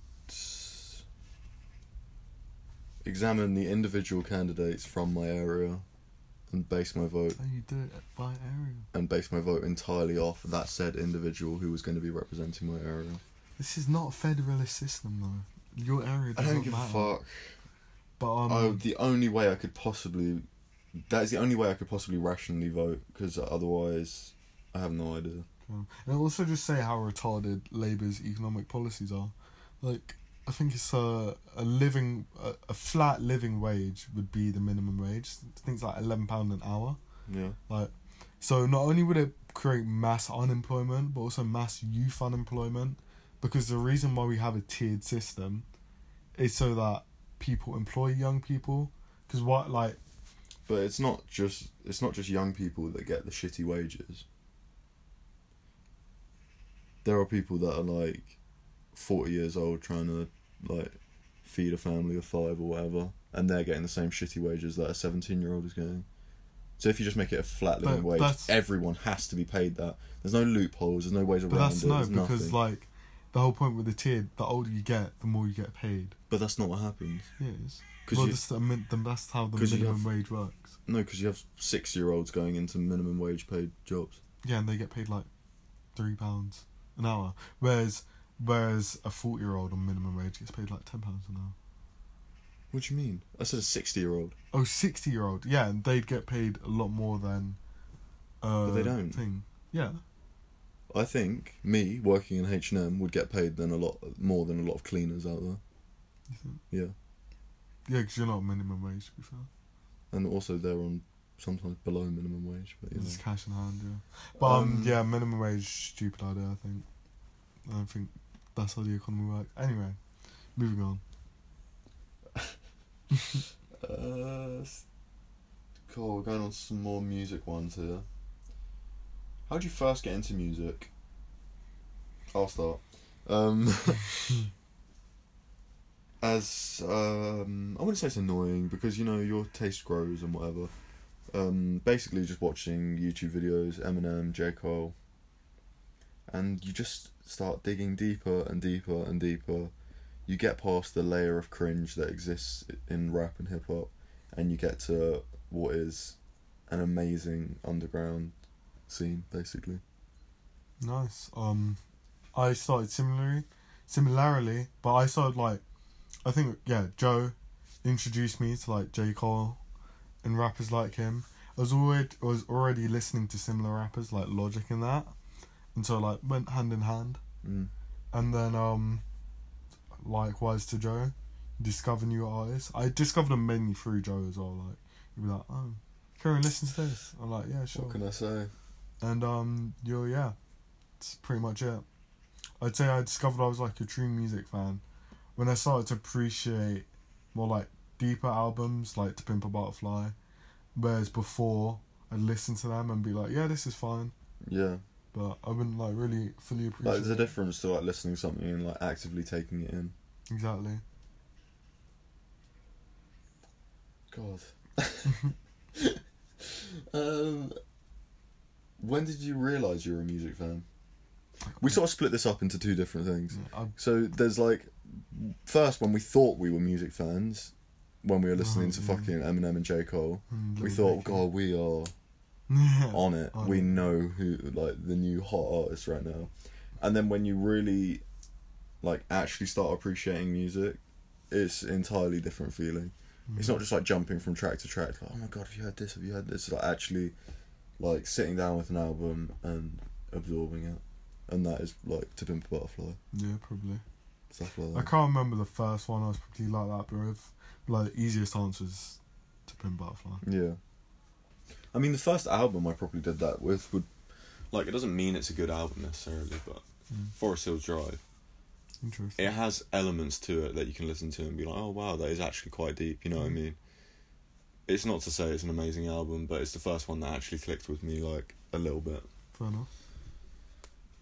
Speaker 2: examine the individual candidates from my area and base my vote
Speaker 1: Oh, you do it by area.
Speaker 2: and base my vote entirely off that said individual who was going to be representing my area.
Speaker 1: This is not a federalist system, though. Your area
Speaker 2: I
Speaker 1: doesn't
Speaker 2: don't give
Speaker 1: matter.
Speaker 2: a fuck.
Speaker 1: But um,
Speaker 2: Oh, the only way I could possibly, that is the only way I could possibly rationally vote, because otherwise, I have no idea.
Speaker 1: um, and also just say how retarded Labour's economic policies are. Like, I think it's a a living a, a flat living wage would be the minimum wage. I think it's like eleven pound an hour.
Speaker 2: Yeah.
Speaker 1: Like, so not only would it create mass unemployment, but also mass youth unemployment, because the reason why we have a tiered system is so that people employ young people. Because what like,
Speaker 2: But it's not just it's not just young people that get the shitty wages. There are people that are like forty years old trying to like feed a family of five or whatever, and they're getting the same shitty wages that a seventeen year old is getting. So if you just make it a flat living
Speaker 1: But
Speaker 2: wage,
Speaker 1: that's-
Speaker 2: everyone has to be paid that. There's no loopholes. There's no ways
Speaker 1: but
Speaker 2: around
Speaker 1: that's
Speaker 2: it.
Speaker 1: no
Speaker 2: There's
Speaker 1: because
Speaker 2: nothing.
Speaker 1: like, the whole point with the tiered, the older you get, the more you get paid.
Speaker 2: But that's not what happens.
Speaker 1: Yeah, it is.
Speaker 2: Because
Speaker 1: Well,
Speaker 2: you
Speaker 1: that's, the, min- the, that's how the
Speaker 2: 'cause you
Speaker 1: minimum
Speaker 2: have-
Speaker 1: wage works.
Speaker 2: no, because you have six year olds going into minimum wage paid jobs.
Speaker 1: Yeah, and they get paid like three pounds an hour, whereas whereas a forty year old on minimum wage gets paid like ten pounds an hour.
Speaker 2: What do you mean? I said a sixty year old.
Speaker 1: Oh, sixty year old, yeah, and they'd get paid a lot more than. Uh,
Speaker 2: But they don't.
Speaker 1: Thing. Yeah.
Speaker 2: I think me working in H and M would get paid than a lot more than a lot of cleaners out there.
Speaker 1: You think?
Speaker 2: Yeah,
Speaker 1: Yeah, because you're not minimum wage, to be fair.
Speaker 2: and also they're on sometimes below minimum wage. But you know.
Speaker 1: It's cash in hand, yeah. But um,
Speaker 2: Um,
Speaker 1: yeah, minimum wage, stupid idea. I think. I don't think that's how the economy works. Anyway, moving on.
Speaker 2: Uh, cool. We're going on some more music ones here. How did you first get into music? I'll start. Um, as um, I wouldn't say it's annoying because you know your taste grows and whatever. Um, basically just watching YouTube videos, Eminem, J. Cole, and you just start digging deeper and deeper and deeper. You get past the layer of cringe that exists in rap and hip hop, and you get to what is an amazing underground scene, basically.
Speaker 1: Nice. Um, I started similarly, similarly, but I started like, I think yeah, Joe introduced me to like J. Cole and rappers like him. I was already I was already listening to similar rappers like Logic and that, and so like went hand in hand.
Speaker 2: Mm.
Speaker 1: And then um, likewise to Joe, discover new artists. I discovered them mainly through Joe as well. Like you'd be like, oh, Kieran, listen to this. I'm like, yeah, sure.
Speaker 2: What can I say?
Speaker 1: And um, you're yeah, it's pretty much it. I'd say I discovered I was like a true music fan when I started to appreciate more like deeper albums like To Pimp a Butterfly, whereas before I'd listen to them and be like, yeah, this is fine,
Speaker 2: Yeah.
Speaker 1: but I wouldn't like really fully appreciate.
Speaker 2: Like, there's a
Speaker 1: it.
Speaker 2: difference to like listening to something and like actively taking it in.
Speaker 1: Exactly.
Speaker 2: God. um, when did you realise you were a music fan? We sort of split this up into two different things.
Speaker 1: Yeah, I,
Speaker 2: So there's like, first when we thought we were music fans, when we were listening to
Speaker 1: Oh,
Speaker 2: fucking Eminem and J. Cole,
Speaker 1: mm,
Speaker 2: we
Speaker 1: Lil
Speaker 2: thought,
Speaker 1: Dicky.
Speaker 2: God, we are
Speaker 1: Yeah.
Speaker 2: on it.
Speaker 1: On
Speaker 2: we
Speaker 1: it.
Speaker 2: know who, like, the new hot artists right now. And then when you really, like, actually start appreciating music, it's an entirely different feeling. It's not just like jumping from track to track, like, oh my god, have you heard this, have you heard this? It's like actually, like, sitting down with an album and absorbing it. And that is, like, To Pimp a Butterfly,
Speaker 1: Yeah, probably.
Speaker 2: stuff like
Speaker 1: I
Speaker 2: that.
Speaker 1: can't remember the first one. I was probably like that, but if, like the easiest answer is To Pimp a Butterfly.
Speaker 2: Yeah. I mean, the first album I probably did that with would, like, it doesn't mean it's a good album necessarily, but
Speaker 1: Mm.
Speaker 2: Forest Hills Drive.
Speaker 1: Interesting.
Speaker 2: It has elements to it that you can listen to and be like, oh wow, that is actually quite deep, you know what I mean? It's not to say it's an amazing album, but it's the first one that actually clicked with me, like, a little bit.
Speaker 1: Fair enough.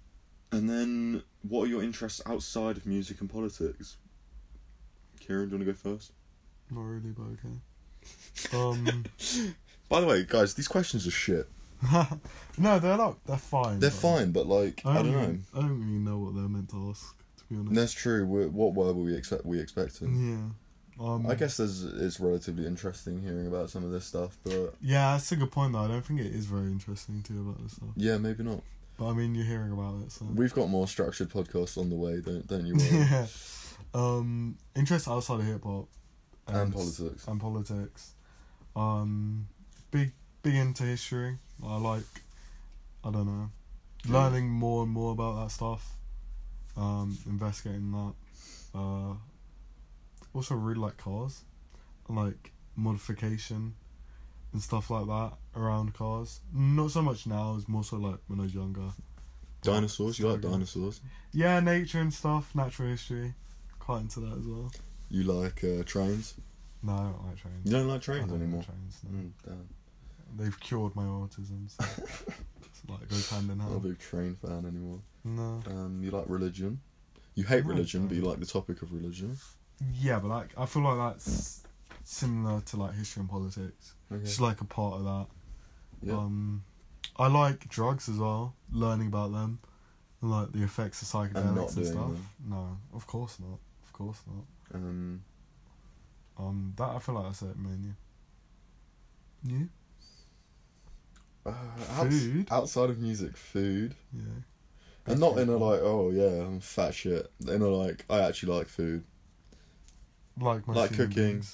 Speaker 2: And then, what are your interests outside of music and politics? Kieran, do you want to go first?
Speaker 1: Not really, but okay. Um.
Speaker 2: By the way, guys, these questions are shit.
Speaker 1: No, they're not. They're fine.
Speaker 2: They're
Speaker 1: but
Speaker 2: fine, but like I,
Speaker 1: I
Speaker 2: don't
Speaker 1: don't
Speaker 2: know.
Speaker 1: really- I don't really know what they're meant to ask. To be honest.
Speaker 2: That's true. we what were we expect? We expecting?
Speaker 1: Yeah. Um,
Speaker 2: I guess there's, it's relatively interesting hearing about some of this stuff, but
Speaker 1: Yeah, that's a good point though. I don't think it is very interesting to hear about this stuff.
Speaker 2: yeah, maybe not.
Speaker 1: But I mean, you're hearing about it, so.
Speaker 2: We've got more structured podcasts on the way, don't don't you worry.
Speaker 1: Yeah. Um, interest outside of hip hop
Speaker 2: And politics.
Speaker 1: And politics. Um, big big into history. I like. I don't know,
Speaker 2: Yeah.
Speaker 1: learning more and more about that stuff. Um, investigating that. Uh, also really like cars, and like modification, and stuff like that around cars. Not so much now. It's more so like when I was younger.
Speaker 2: Dinosaurs? You like
Speaker 1: Started-
Speaker 2: dinosaurs?
Speaker 1: Yeah, nature and stuff, natural history. Quite into that as well.
Speaker 2: You like uh, trains?
Speaker 1: No, I don't like trains.
Speaker 2: You don't like
Speaker 1: I
Speaker 2: trains
Speaker 1: don't
Speaker 2: anymore?
Speaker 1: like trains, no.
Speaker 2: Mm, damn.
Speaker 1: They've cured my autism. So it's like it goes hand in
Speaker 2: Not a
Speaker 1: hand.
Speaker 2: big train fan anymore.
Speaker 1: No.
Speaker 2: Um, you like religion? You hate
Speaker 1: I like
Speaker 2: religion, but you
Speaker 1: trains.
Speaker 2: like the topic of religion.
Speaker 1: Yeah, but like I feel like that's similar to like history and politics.
Speaker 2: Okay.
Speaker 1: It's like a part of that.
Speaker 2: Yeah.
Speaker 1: Um, I like drugs as well. Learning about them, and like the effects of psychedelics and,
Speaker 2: not doing
Speaker 1: stuff.
Speaker 2: them.
Speaker 1: No, of course not. Of course not.
Speaker 2: Um,
Speaker 1: Um, that I feel like that's it mainly. You?
Speaker 2: uh, outs-
Speaker 1: Food?
Speaker 2: outside of music, food.
Speaker 1: Yeah.
Speaker 2: And not in a like, oh yeah, I'm fat shit. In a like, I actually like food.
Speaker 1: Like most
Speaker 2: Like
Speaker 1: human
Speaker 2: cooking.
Speaker 1: beings.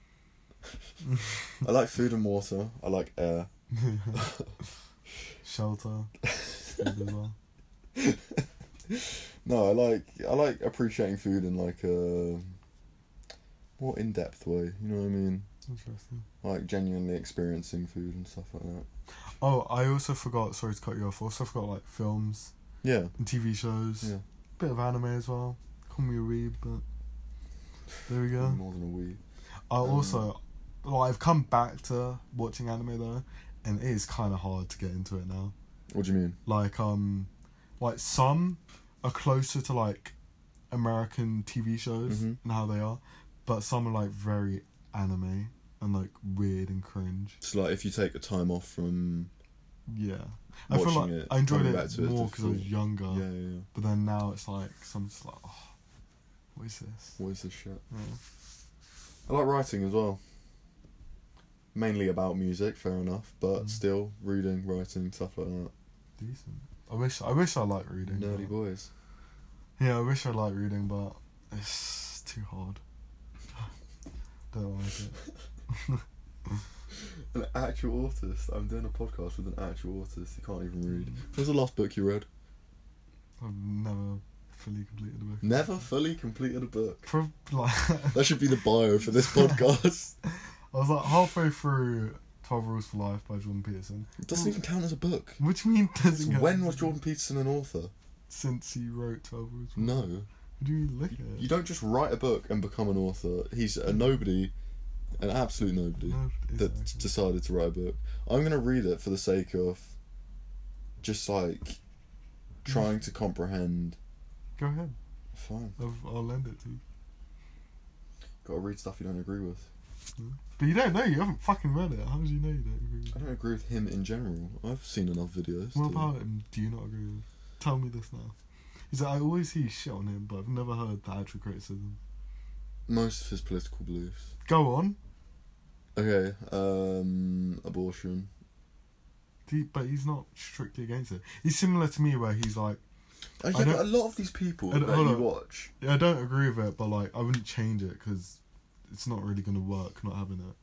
Speaker 2: I like food and water. I like air.
Speaker 1: Shelter. Food as well.
Speaker 2: No, I like I like appreciating food in like a more in depth way. You know what I mean?
Speaker 1: Interesting.
Speaker 2: Like genuinely experiencing food and stuff like that.
Speaker 1: Oh, I also forgot. Sorry to cut you off. I also forgot like films
Speaker 2: Yeah.
Speaker 1: and T V shows.
Speaker 2: Yeah.
Speaker 1: Bit of anime as well. Call me a weeb, but there we go.
Speaker 2: More than a wee.
Speaker 1: I
Speaker 2: Um,
Speaker 1: also, well, I've come back to watching anime though, and it is kind of hard to get into it now.
Speaker 2: What do you mean?
Speaker 1: Like um, like some are closer to like American T V shows
Speaker 2: Mhm.
Speaker 1: and how they are, but some are like very anime and like weird and cringe.
Speaker 2: It's like if you take a time off from
Speaker 1: Yeah, I feel
Speaker 2: watching
Speaker 1: like
Speaker 2: it,
Speaker 1: I enjoyed
Speaker 2: coming
Speaker 1: it
Speaker 2: back to it,
Speaker 1: more
Speaker 2: it's
Speaker 1: because I was
Speaker 2: difficult.
Speaker 1: younger.
Speaker 2: Yeah, yeah, yeah.
Speaker 1: But then now it's like some just like, oh, what is this?
Speaker 2: What is this shit?
Speaker 1: Yeah.
Speaker 2: I like writing as well. Mainly about music, fair enough, but
Speaker 1: Mm.
Speaker 2: still reading, writing, stuff like that.
Speaker 1: Decent. I wish I wish I liked reading.
Speaker 2: Nerdy
Speaker 1: but-
Speaker 2: boys.
Speaker 1: Yeah, I wish I liked reading, but it's too hard. Don't like it.
Speaker 2: An actual artist. I'm doing a podcast with an actual artist. He can't even read. What was the last book you read?
Speaker 1: I've never fully completed a book.
Speaker 2: Never fully completed a book.
Speaker 1: For like,
Speaker 2: That should be the bio for this podcast.
Speaker 1: I was like halfway through Twelve Rules for Life by Jordan Peterson.
Speaker 2: It doesn't even count as a book.
Speaker 1: What do you mean doesn't count?
Speaker 2: When was Jordan Peterson an author?
Speaker 1: Since he wrote Twelve Rules for Life.
Speaker 2: No.
Speaker 1: What do you mean look at it?
Speaker 2: You don't just write a book and become an author. He's a nobody, an absolute nobody,
Speaker 1: No, it's
Speaker 2: that
Speaker 1: actually-
Speaker 2: decided to write a book. I'm going to read it for the sake of just like trying to comprehend.
Speaker 1: Go ahead.
Speaker 2: Fine.
Speaker 1: I'll, I'll lend it to you.
Speaker 2: Gotta read stuff you don't agree with.
Speaker 1: But you don't know. You haven't fucking read it. How do you know you don't agree with
Speaker 2: I
Speaker 1: it?
Speaker 2: don't agree with him in general. I've seen enough videos.
Speaker 1: What
Speaker 2: to-
Speaker 1: about him do you not agree with? Tell me this now. He's like, I always see shit on him, but I've never heard the actual criticism.
Speaker 2: Most of his political beliefs.
Speaker 1: Go on.
Speaker 2: Okay, um, abortion.
Speaker 1: He, but he's not strictly against it. He's similar to me where he's like,
Speaker 2: Oh,
Speaker 1: I
Speaker 2: yeah,
Speaker 1: don't-
Speaker 2: but a lot of these people
Speaker 1: I
Speaker 2: that
Speaker 1: don't- hold
Speaker 2: you
Speaker 1: on.
Speaker 2: watch.
Speaker 1: I don't agree with it, but like, I wouldn't change it because it's not really going to work not having it.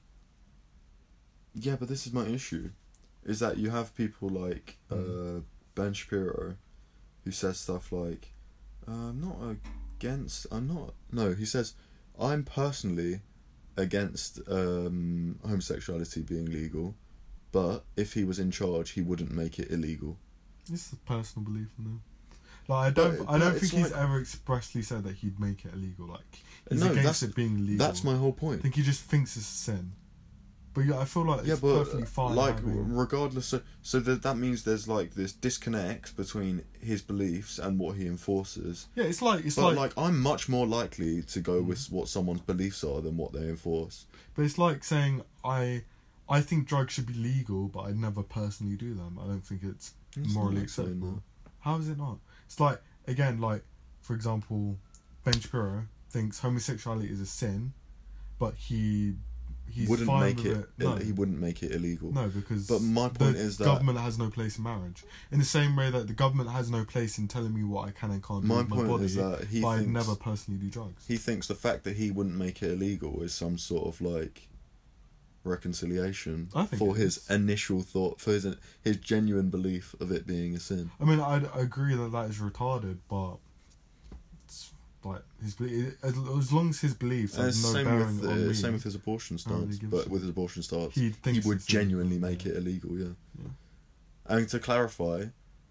Speaker 2: Yeah, but this is my issue. Is that you have people like uh,
Speaker 1: Mm.
Speaker 2: Ben Shapiro who says stuff like, uh, I'm not against, I'm not, no, he says, I'm personally against um, homosexuality being legal, but if he was in charge, he wouldn't make it illegal.
Speaker 1: It's a personal belief in him. Like I don't,
Speaker 2: But-
Speaker 1: I don't
Speaker 2: but
Speaker 1: think
Speaker 2: it's
Speaker 1: he's
Speaker 2: like-
Speaker 1: ever expressly said that he'd make it illegal. Like he's
Speaker 2: No,
Speaker 1: against
Speaker 2: that's-
Speaker 1: it being legal.
Speaker 2: That's my whole
Speaker 1: I
Speaker 2: point.
Speaker 1: think he just thinks it's a sin. But yeah, I feel like it's
Speaker 2: yeah, but
Speaker 1: perfectly fine.
Speaker 2: like
Speaker 1: having...
Speaker 2: regardless, so so that that means there's like this disconnect between his beliefs and what he enforces.
Speaker 1: Yeah, it's like it's
Speaker 2: but
Speaker 1: like,
Speaker 2: like I'm much more likely to go mm. with what someone's beliefs are than what they enforce.
Speaker 1: But it's like saying I, I think drugs should be legal, but I'd never personally do them. I don't think it's, it's morally acceptable. How is it not? It's like again, like for example, Ben Shapiro thinks homosexuality is a sin, but he. He's
Speaker 2: wouldn't
Speaker 1: fine
Speaker 2: make
Speaker 1: with
Speaker 2: it,
Speaker 1: it. No.
Speaker 2: He wouldn't make it illegal.
Speaker 1: No, because
Speaker 2: but my point
Speaker 1: the
Speaker 2: is that
Speaker 1: government has no place in marriage. In the same way that the government has no place in telling me what I can and can't do
Speaker 2: my
Speaker 1: with my
Speaker 2: point
Speaker 1: body,
Speaker 2: is that he
Speaker 1: but
Speaker 2: thinks,
Speaker 1: I'd never personally do drugs.
Speaker 2: He thinks the fact that he wouldn't make it illegal is some sort of like reconciliation
Speaker 1: I think
Speaker 2: for his
Speaker 1: is.
Speaker 2: initial thought, for his his genuine belief of it being a sin.
Speaker 1: I mean, I agree that that is retarded, but it's like his as, as long as his beliefs have no
Speaker 2: same
Speaker 1: bearing
Speaker 2: with, uh,
Speaker 1: on me.
Speaker 2: Same with his abortion stance,
Speaker 1: really
Speaker 2: but with his abortion stance,
Speaker 1: he,
Speaker 2: he would genuinely
Speaker 1: illegal,
Speaker 2: make
Speaker 1: yeah.
Speaker 2: it illegal. Yeah.
Speaker 1: yeah.
Speaker 2: And to clarify,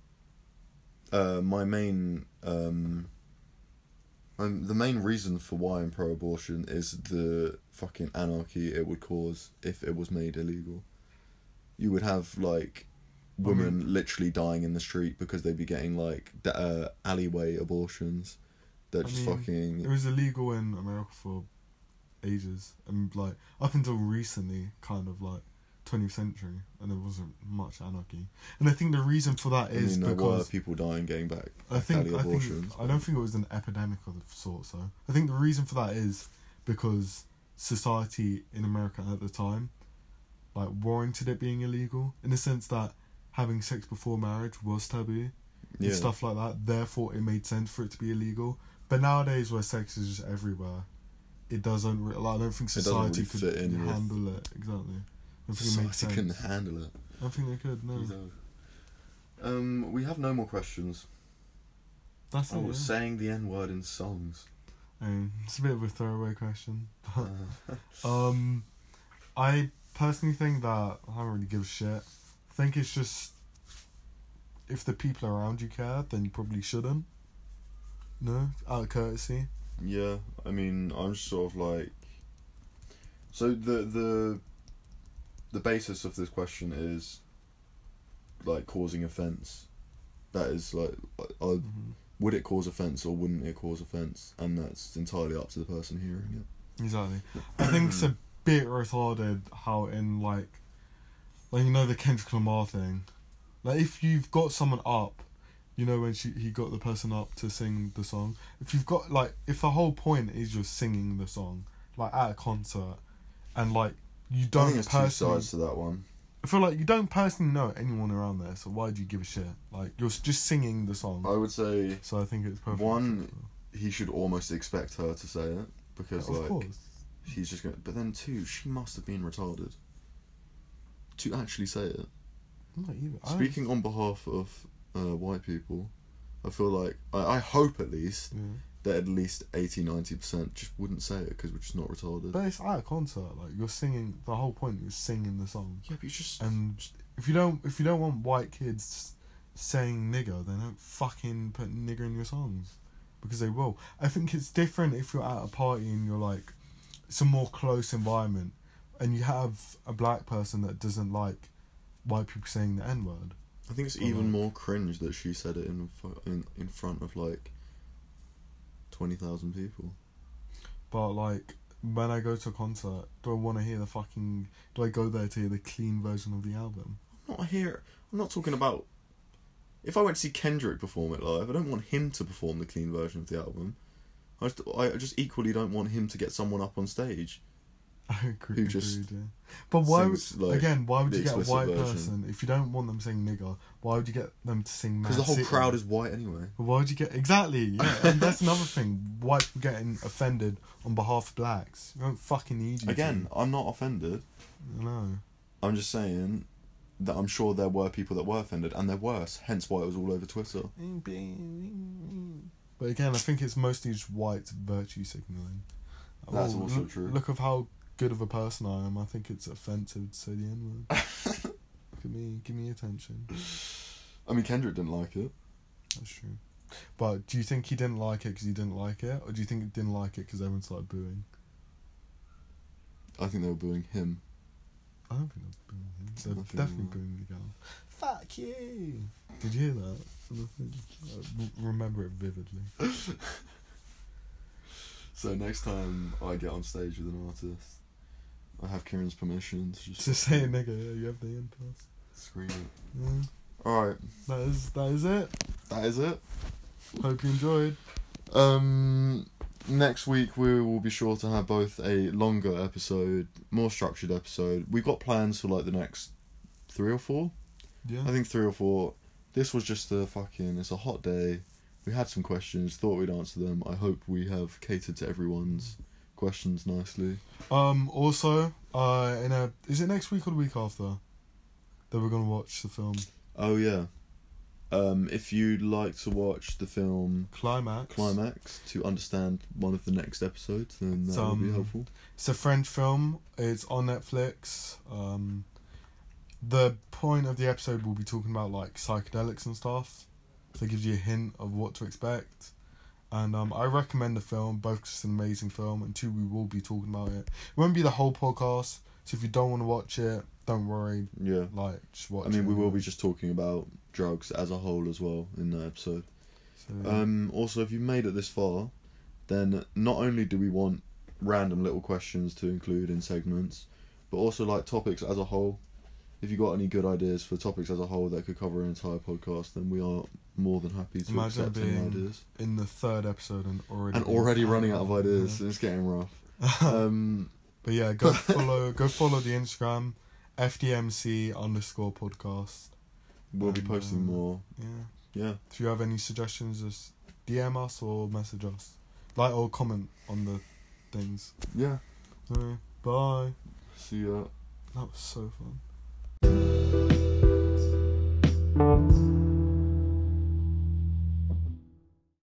Speaker 2: uh, my main um, um, the main reason for why I'm pro-abortion is the fucking anarchy it would cause if it was made illegal. You would have like women I mean, literally dying in the street because they'd be getting like uh, alleyway abortions. They're just I mean, fucking.
Speaker 1: It was illegal in America for ages, and like up until recently, kind of like twentieth century, and there wasn't much anarchy. And I think the reason for that is
Speaker 2: I mean, there
Speaker 1: because
Speaker 2: were people dying, getting back.
Speaker 1: I think I think
Speaker 2: abortions,
Speaker 1: I don't think it was an epidemic of the sort. So I think the reason for that is because society in America at the time, like, warranted it being illegal in the sense that having sex before marriage was taboo
Speaker 2: yeah.
Speaker 1: and stuff like that. Therefore, it made sense for it to be illegal. But nowadays, where sex is just everywhere, it doesn't. Re- like, I don't think society
Speaker 2: really
Speaker 1: could
Speaker 2: in
Speaker 1: handle it. Exactly. I don't think
Speaker 2: society
Speaker 1: it makes sense.
Speaker 2: couldn't handle it.
Speaker 1: I don't think they could. No.
Speaker 2: Um, we have no more questions.
Speaker 1: That's
Speaker 2: I
Speaker 1: it.
Speaker 2: was
Speaker 1: Yeah.
Speaker 2: saying the N word in songs.
Speaker 1: Um, it's a bit of a throwaway question, but
Speaker 2: uh.
Speaker 1: um, I personally think that I don't really give a shit. I think it's just if the people around you care, then you probably shouldn't. No, out of courtesy.
Speaker 2: Yeah, I mean, I'm sort of like. So the the. The basis of this question is, like, causing offence. That is like, uh,
Speaker 1: Mm-hmm.
Speaker 2: would it cause offence or wouldn't it cause offence? And that's entirely up to the person hearing it.
Speaker 1: Exactly. I think it's a bit retarded how in like, like you know the Kendrick Lamar thing, like if you've got someone up, you know when she he got the person up to sing the song. If you've got like if the whole point is just singing the song, like at a concert, and like you don't
Speaker 2: I think there's two
Speaker 1: personally.
Speaker 2: sides to that one.
Speaker 1: I feel like you don't personally know anyone around there, so why do you give a shit? Like you're just singing the song.
Speaker 2: I would say.
Speaker 1: So I think it's perfect.
Speaker 2: One, he should almost expect her to say it because
Speaker 1: yeah, of
Speaker 2: like
Speaker 1: course.
Speaker 2: she's just going. But then two, she must have been retarded to actually say it.
Speaker 1: Not even.
Speaker 2: Speaking on behalf of uh, white people, I feel like I, I hope at least.
Speaker 1: Yeah.
Speaker 2: That at least eighty to ninety percent just wouldn't say it because we're just not retarded.
Speaker 1: But it's at a concert, like you're singing. The whole point is singing the song.
Speaker 2: Yeah, but you just
Speaker 1: and if you don't, if you don't want white kids saying nigger, then don't fucking put nigger in your songs because they will. I think it's different if you're at a party and you're like, it's a more close environment, and you have a black person that doesn't like white people saying the N word.
Speaker 2: I think it's
Speaker 1: or
Speaker 2: even
Speaker 1: like,
Speaker 2: more cringe that she said it in in in front of like. twenty thousand people.
Speaker 1: But like when I go to a concert, do I want to hear the fucking? Do I go there to hear the clean version of the album?
Speaker 2: I'm not here. I'm not talking about. If I went to see Kendrick perform it live, I don't want him to perform the clean version of the album. I just, I just equally don't want him to get someone up on stage.
Speaker 1: I agree.
Speaker 2: Who just
Speaker 1: agreed, yeah. But why?
Speaker 2: sings, like,
Speaker 1: again, why would
Speaker 2: the
Speaker 1: you get a
Speaker 2: explicit
Speaker 1: white
Speaker 2: version.
Speaker 1: person if you don't want them saying nigger? Why would you get them to sing?
Speaker 2: Because the whole
Speaker 1: City?
Speaker 2: crowd is white anyway.
Speaker 1: But why would you get exactly? Yeah, and that's another thing. White people getting offended on behalf of blacks. You don't fucking need you.
Speaker 2: Again,
Speaker 1: to.
Speaker 2: I'm not offended.
Speaker 1: No.
Speaker 2: I'm just saying that I'm sure there were people that were offended, and there were. Hence why it was all over Twitter.
Speaker 1: But again, I think it's mostly just white virtue signaling.
Speaker 2: That's
Speaker 1: oh,
Speaker 2: also
Speaker 1: look,
Speaker 2: true.
Speaker 1: Look of how good of a person I am. I think it's offensive to say the N word. Look at me, give me attention.
Speaker 2: I mean, Kendrick didn't like it.
Speaker 1: That's true. But do you think he didn't like it because he didn't like it, or do you think he didn't like it because everyone started booing?
Speaker 2: I think they were booing him.
Speaker 1: I don't think they're booing him. They're
Speaker 2: Nothing
Speaker 1: definitely
Speaker 2: wrong.
Speaker 1: booing the girl. Fuck you! Did you hear that? I remember it vividly.
Speaker 2: So next time I get on stage with an artist, I have Kieran's permission to just
Speaker 1: To say a nigga, yeah, you have the impulse.
Speaker 2: scream it.
Speaker 1: Yeah.
Speaker 2: Alright,
Speaker 1: That is that is it.
Speaker 2: that is it.
Speaker 1: Hope you enjoyed.
Speaker 2: Um, next week we will be sure to have both a longer episode, more structured episode. We've got plans for like the next three or four.
Speaker 1: Yeah.
Speaker 2: I think three or four. This was just a fucking. It's a hot day. We had some questions. Thought we'd answer them. I hope we have catered to everyone's questions nicely.
Speaker 1: Um. Also, uh, in a is it next week or the week after that we're gonna watch the film
Speaker 2: Oh yeah. Um, if you'd like to watch the film
Speaker 1: Climax?
Speaker 2: Climax to understand one of the next episodes, then that
Speaker 1: It's,
Speaker 2: would be
Speaker 1: um,
Speaker 2: helpful.
Speaker 1: It's a French film. It's on Netflix. Um, the point of the episode will be talking about like psychedelics and stuff, so it gives you a hint of what to expect. And um, I recommend the film. Both 'cause it's an amazing film, and two, we will be talking about it. It won't be the whole podcast, so if you don't want to watch it, don't worry.
Speaker 2: Yeah.
Speaker 1: Like, just watch
Speaker 2: I mean,
Speaker 1: it.
Speaker 2: we will be just talking about drugs as a whole as well in that episode.
Speaker 1: So,
Speaker 2: Um, also, if you've made it this far, then not only do we want random little questions to include in segments, but also like topics as a whole. If you got any good ideas for topics as a whole that could cover an entire podcast, then we are more than happy to
Speaker 1: Imagine
Speaker 2: accept any
Speaker 1: being
Speaker 2: ideas.
Speaker 1: in the third episode and already
Speaker 2: And already running out of ideas, it's getting rough. Um,
Speaker 1: But yeah, go follow go follow the Instagram, F D M C underscore podcast.
Speaker 2: we'll be
Speaker 1: And,
Speaker 2: posting
Speaker 1: um,
Speaker 2: more.
Speaker 1: Yeah.
Speaker 2: Yeah.
Speaker 1: If you have any suggestions, just D M us or message us, like or comment on the things.
Speaker 2: Yeah.
Speaker 1: Alright, bye.
Speaker 2: See ya.
Speaker 1: That was so fun.